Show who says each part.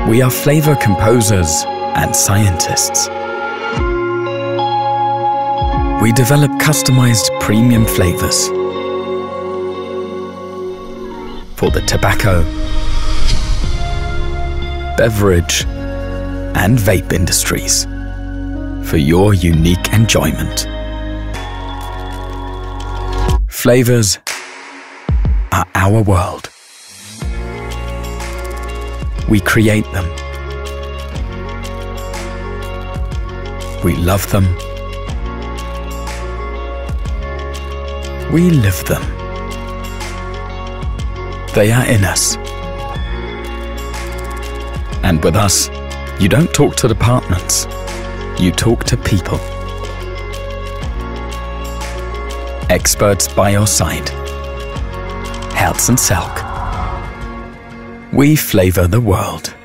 Speaker 1: We are flavor composers and scientists. We develop customized premium flavors for the tobacco, beverage, and vape industries for your unique enjoyment. Flavors are our world. We create them. We love them. We live them. They are in us. And with us, you don't talk to departments, you talk to people. Experts by your side. Herz and Selk. We flavor the world.